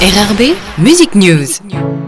RRB Music News.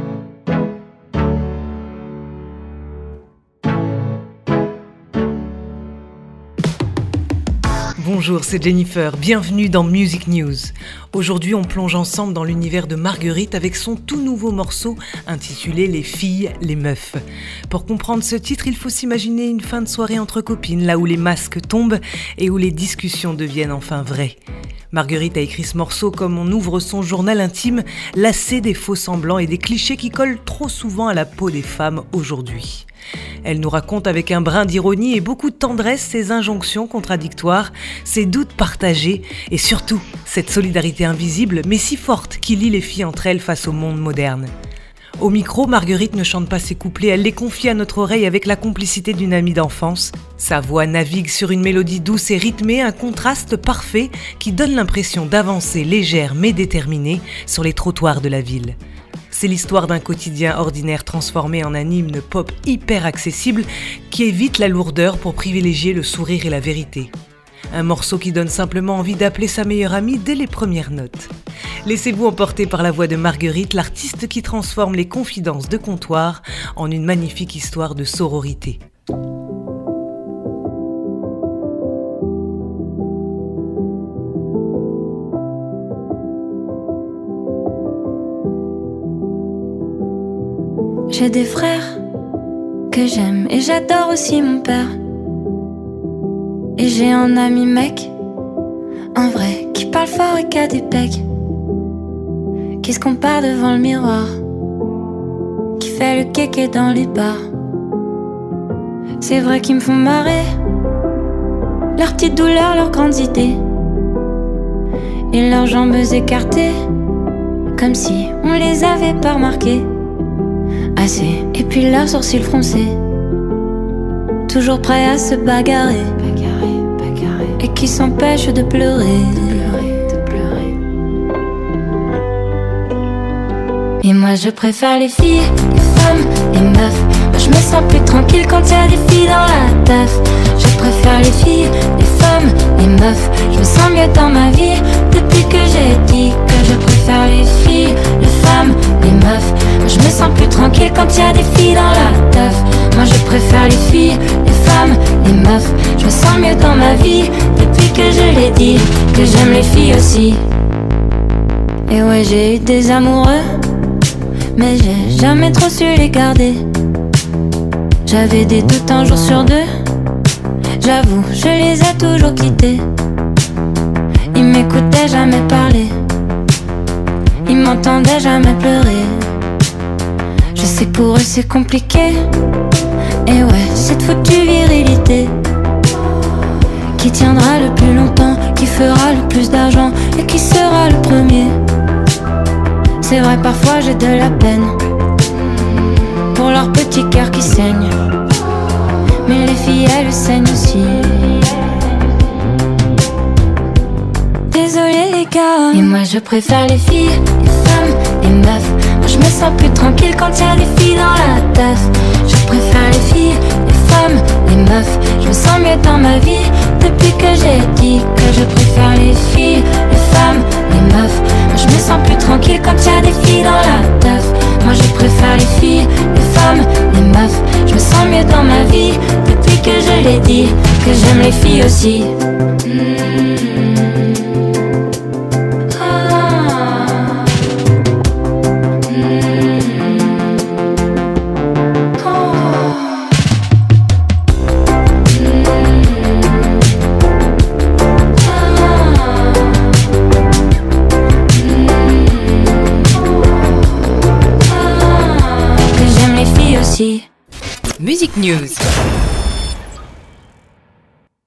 Bonjour, c'est Jennifer, bienvenue dans Music News. Aujourd'hui, on plonge ensemble dans l'univers de Marguerite avec son tout nouveau morceau intitulé « Les filles, les meufs ». Pour comprendre ce titre, il faut s'imaginer une fin de soirée entre copines, là où les masques tombent et où les discussions deviennent enfin vraies. Marguerite a écrit ce morceau comme on ouvre son journal intime, lassé des faux-semblants et des clichés qui collent trop souvent à la peau des femmes aujourd'hui. Elle nous raconte avec un brin d'ironie et beaucoup de tendresse ses injonctions contradictoires, ses doutes partagés et surtout cette solidarité invisible mais si forte qui lie les filles entre elles face au monde moderne. Au micro, Marguerite ne chante pas ses couplets, elle les confie à notre oreille avec la complicité d'une amie d'enfance. Sa voix navigue sur une mélodie douce et rythmée, un contraste parfait qui donne l'impression d'avancer légère mais déterminée sur les trottoirs de la ville. C'est l'histoire d'un quotidien ordinaire transformé en un hymne pop hyper accessible qui évite la lourdeur pour privilégier le sourire et la vérité. Un morceau qui donne simplement envie d'appeler sa meilleure amie dès les premières notes. Laissez-vous emporter par la voix de Marguerite, l'artiste qui transforme les confidences de comptoir en une magnifique histoire de sororité. J'ai des frères que j'aime et j'adore aussi mon père. Et j'ai un ami mec, un vrai, qui parle fort et qui a des pecs, qui se compare devant le miroir, qui fait le kéké dans les bars. C'est vrai qu'ils me font marrer, leurs petites douleurs, leurs grandes idées, et leurs jambes écartées, comme si on les avait pas remarquées. Assez, et puis leurs sourcils froncés, toujours prêts à se bagarrer, et qui s'empêchent de pleurer. Et moi je préfère les filles, les femmes, les meufs. Moi je me sens plus tranquille quand y a des filles dans la teuf. Je préfère les filles, les femmes, les meufs. Je me sens mieux dans ma vie depuis que j'ai dit que je préfère les filles, les femmes, les meufs. Moi je me sens plus tranquille quand y a des filles dans la teuf. Moi je préfère les filles, les femmes, les meufs. Je me sens mieux dans ma vie depuis que je l'ai dit, que j'aime les filles aussi. Et ouais, j'ai eu des amoureux, mais j'ai jamais trop su les garder. J'avais des doutes un jour sur deux, j'avoue, je les ai toujours quittés. Ils m'écoutaient jamais parler, ils m'entendaient jamais pleurer. Je sais que pour eux c'est compliqué, et ouais, cette foutue virilité qui tiendra le plus longtemps, qui fera le plus d'argent et qui sera le premier. C'est vrai, parfois j'ai de la peine pour leur petit cœur qui saigne, mais les filles elles saignent aussi. Désolée les gars. Et moi je préfère les filles, les femmes, les meufs. Moi je me sens plus tranquille quand y a des filles dans la teuf. Je préfère les filles, les femmes, les meufs. Je me sens mieux dans ma vie depuis que j'ai dit que je préfère les filles, les femmes, les meufs. Moi je me sens plus tranquille quand y a des filles dans la teuf. Moi je préfère les filles, les femmes, les meufs. Je me sens mieux dans ma vie depuis que je l'ai dit, que j'aime les filles aussi. Music News.